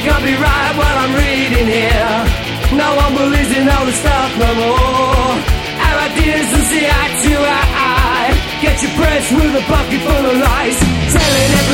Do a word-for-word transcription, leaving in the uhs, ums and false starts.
can't be right what I'm reading here. No one believes in all the stuff no more. Our ideas will see eye to eye. Get your press with a bucket full of lies, telling everyone